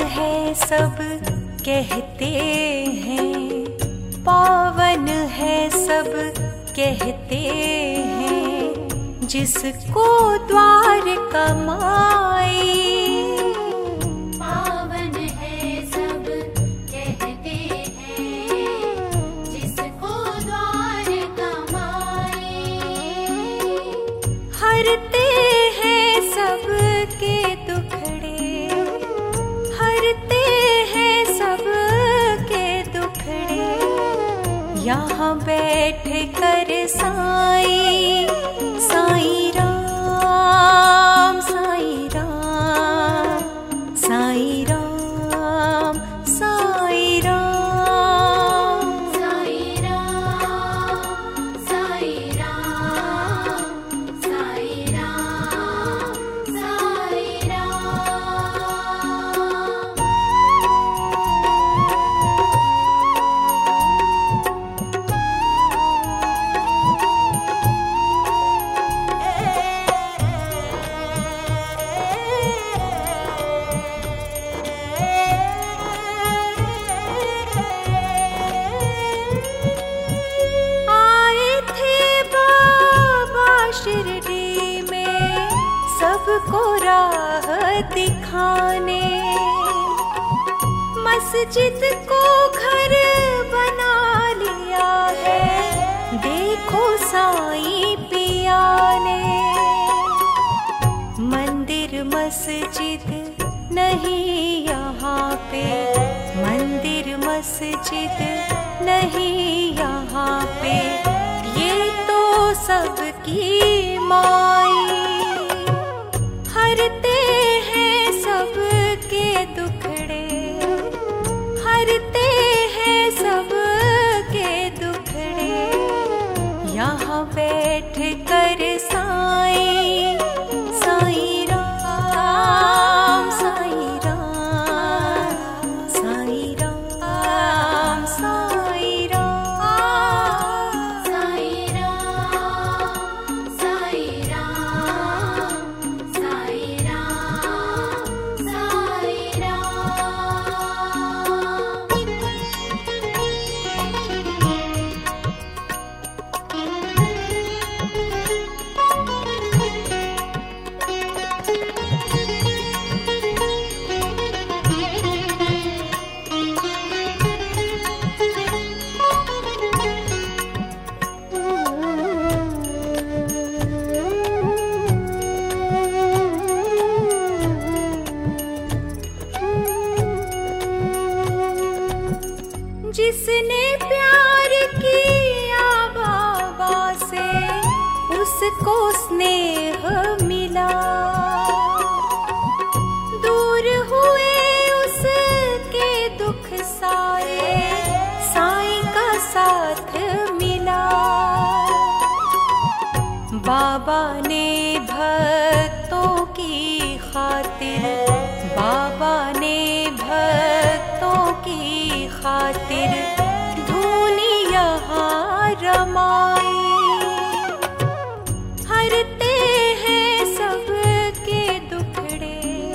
है सब कहते हैं, पावन है सब कहते हैं, जिसको द्वारका माई। पावन है सब कहते हैं, जिसको द्वारका माई। हरते हैं सबके दुखड़े, हरते हैं सबके दुखड़े, यहाँ बैठ कर साईं, साईं राम, साईं राम, साईं राम, साईं राम, साईं राम, साईं राम, साईं राम, साईं राम। शिरडी में सबको राह दिखाने, मस्जिद को घर बना लिया है, देखो साईं पिया ने। मंदिर मस्जिद नहीं यहाँ पे, मंदिर मस्जिद नहीं यहाँ पे, ये तो सबकी माई। हरते हैं सबके दुखड़े, हरते हैं सबके दुखड़े, यहाँ बैठ कर साईं, साईं राम, साईं राम, साईं राम, साईं राम, साईं राम, साईं राम, साईं राम, साईं राम। जिसने प्यार किया बाबा से, उसको स्नेह मिला, दूर हुए उसके दुख सारे, साईं का साथ मिला। बाबा ने भक्तों की खातिर, बाबा ने भक्तों की खातिर धूनी यहाँ रमाई। हरते हैं सबके दुखड़े,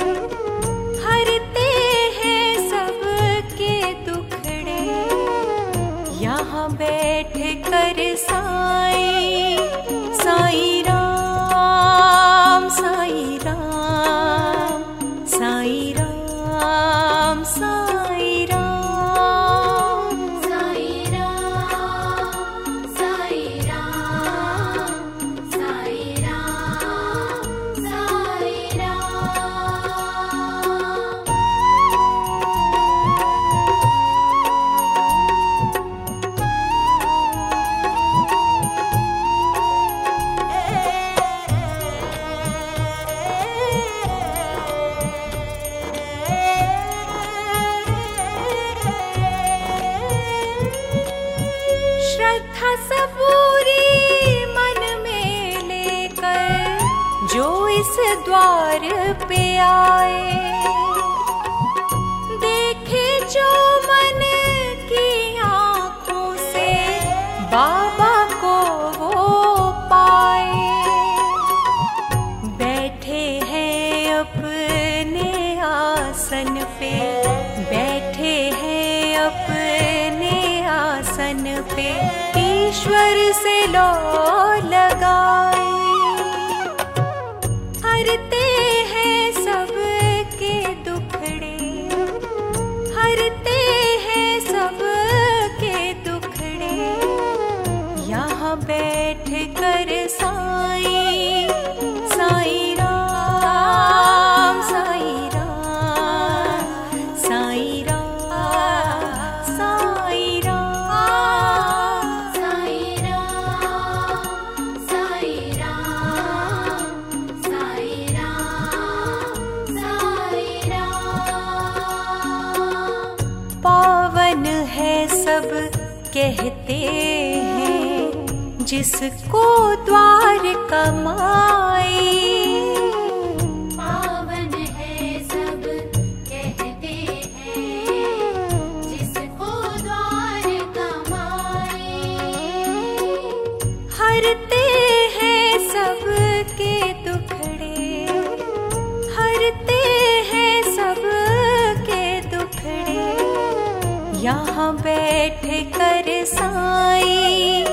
हरते हैं सबके दुखड़े, यहाँ बैठ कर साईं, साईं राम, साईं राम, साईं राम, साईं राम, साईं राम, साईं राम, साईं राम, साईं राम। श्रद्धा सबूरी मन में लेकर जो इस द्वार पे आए, देखे जो मन की आँखों से बाबा को वो पाए। बैठे हैं अपने आसन पे, ईश्वर से लो लगाए, हरते हैं सबके दुखड़े, हरते हैं सबके दुखड़े, यहाँ बैठ कर साईं साईं राम साईं राम साईं राम साईं राम साईं राम साईं राम साईं राम साईं राम। पावन है सब कहते हैं जिसको द्वार कमाई, पावन है सब कहते हैं जिसको द्वार कमाए, हरते हैं सबके दुखड़े, हरते हैं सबके दुखड़े, यहाँ बैठ कर साईं